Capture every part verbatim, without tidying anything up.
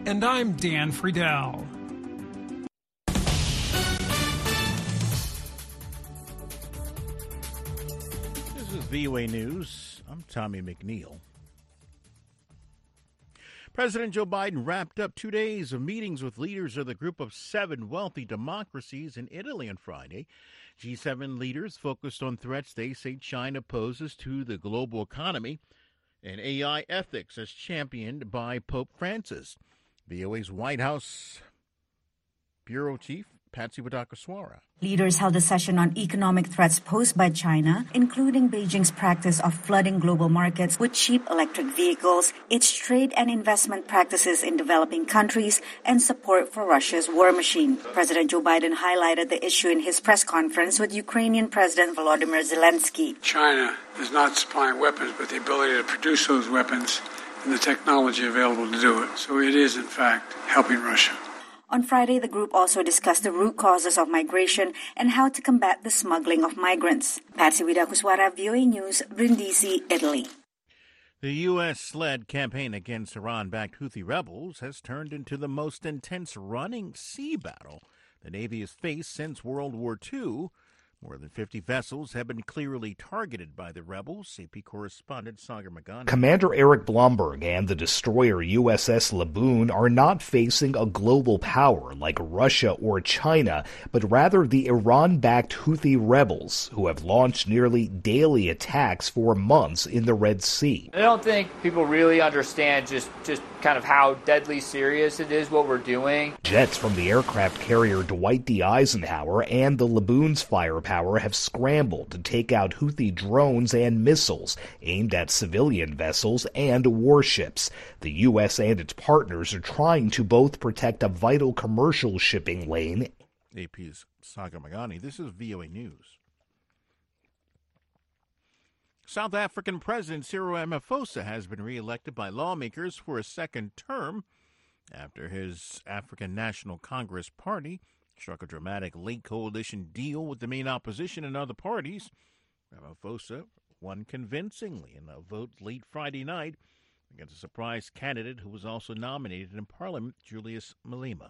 And I'm Dan Friedel. This is V O A News. I'm Tommy McNeil. President Joe Biden wrapped up two days of meetings with leaders of the group of seven wealthy democracies in Italy on Friday. G seven leaders focused on threats they say China poses to the global economy and A I ethics as championed by Pope Francis. V O A's White House Bureau Chief Patsy Widakuswara. Leaders held a session on economic threats posed by China, including Beijing's practice of flooding global markets with cheap electric vehicles, its trade and investment practices in developing countries, and support for Russia's war machine. President Joe Biden highlighted the issue in his press conference with Ukrainian President Volodymyr Zelensky. China is not supplying weapons, but the ability to produce those weapons and the technology available to do it. So it is, in fact, helping Russia. On Friday, the group also discussed the root causes of migration and how to combat the smuggling of migrants. Patsy Widakuswara, V O A News, Brindisi, Italy. The U S-led campaign against Iran-backed Houthi rebels has turned into the most intense running sea battle the Navy has faced since World War Two. More than fifty vessels have been clearly targeted by the rebels, A P correspondent Sagar Magani. Commander Eric Blomberg and the destroyer U S S Laboon are not facing a global power like Russia or China, but rather the Iran-backed Houthi rebels, who have launched nearly daily attacks for months in the Red Sea. I don't think people really understand just, just kind of how deadly serious it is what we're doing. Jets from the aircraft carrier Dwight D. Eisenhower and the Laboon's firepower have scrambled to take out Houthi drones and missiles aimed at civilian vessels and warships. The U S and its partners are trying to both protect a vital commercial shipping lane. A P's Sagar Magani. This is V O A News. South African President Cyril Ramaphosa has been reelected by lawmakers for a second term after his African National Congress Party struck a dramatic late coalition deal with the main opposition and other parties. Ramaphosa won convincingly in a vote late Friday night against a surprise candidate who was also nominated in Parliament, Julius Malema.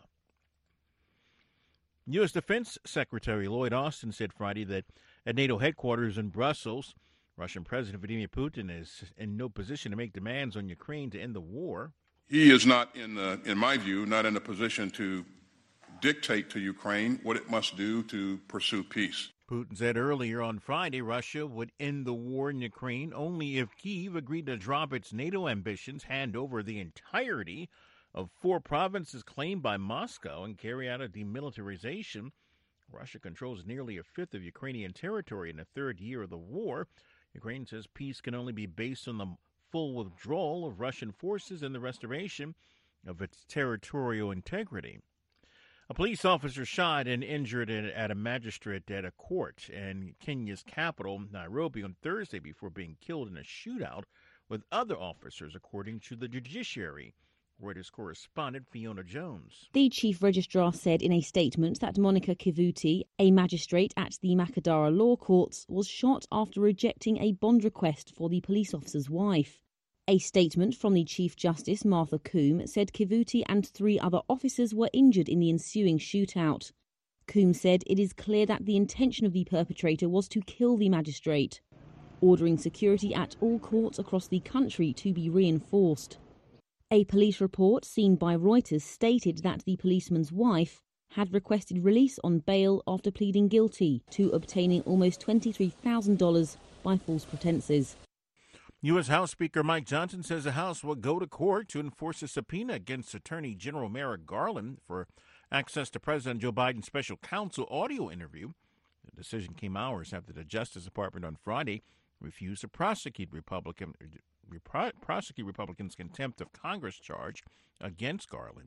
U S. Defense Secretary Lloyd Austin said Friday that at NATO headquarters in Brussels, Russian President Vladimir Putin is in no position to make demands on Ukraine to end the war. He is not, in, the, in my view, not in a position to dictate to Ukraine what it must do to pursue peace. Putin said earlier on Friday Russia would end the war in Ukraine only if Kyiv agreed to drop its NATO ambitions, hand over the entirety of four provinces claimed by Moscow, and carry out a demilitarization. Russia controls nearly a fifth of Ukrainian territory in the third year of the war. Ukraine says peace can only be based on the full withdrawal of Russian forces and the restoration of its territorial integrity. A police officer shot and injured at a magistrate at a court in Kenya's capital, Nairobi, on Thursday before being killed in a shootout with other officers, according to the judiciary. Reuters correspondent Fiona Jones. The chief registrar said in a statement that Monica Kivuti, a magistrate at the Makadara Law Courts, was shot after rejecting a bond request for the police officer's wife. A statement from the Chief Justice, Martha Koome, said Kivuti and three other officers were injured in the ensuing shootout. Koome said it is clear that the intention of the perpetrator was to kill the magistrate, ordering security at all courts across the country to be reinforced. A police report seen by Reuters stated that the policeman's wife had requested release on bail after pleading guilty to obtaining almost twenty-three thousand dollars by false pretenses. U S. House Speaker Mike Johnson says the House will go to court to enforce a subpoena against Attorney General Merrick Garland for access to President Joe Biden's special counsel audio interview. The decision came hours after the Justice Department on Friday refused to prosecute Republican prosecute Republicans' contempt of Congress charge against Garland.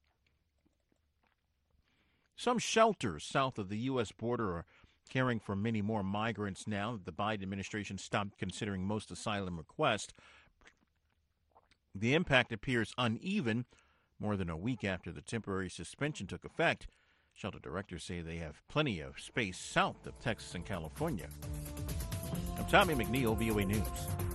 Some shelters south of the U S border are caring for many more migrants now that the Biden administration stopped considering most asylum requests. The impact appears uneven more than a week after the temporary suspension took effect. Shelter directors say they have plenty of space south of Texas and California. I'm Tommy McNeil, V O A News.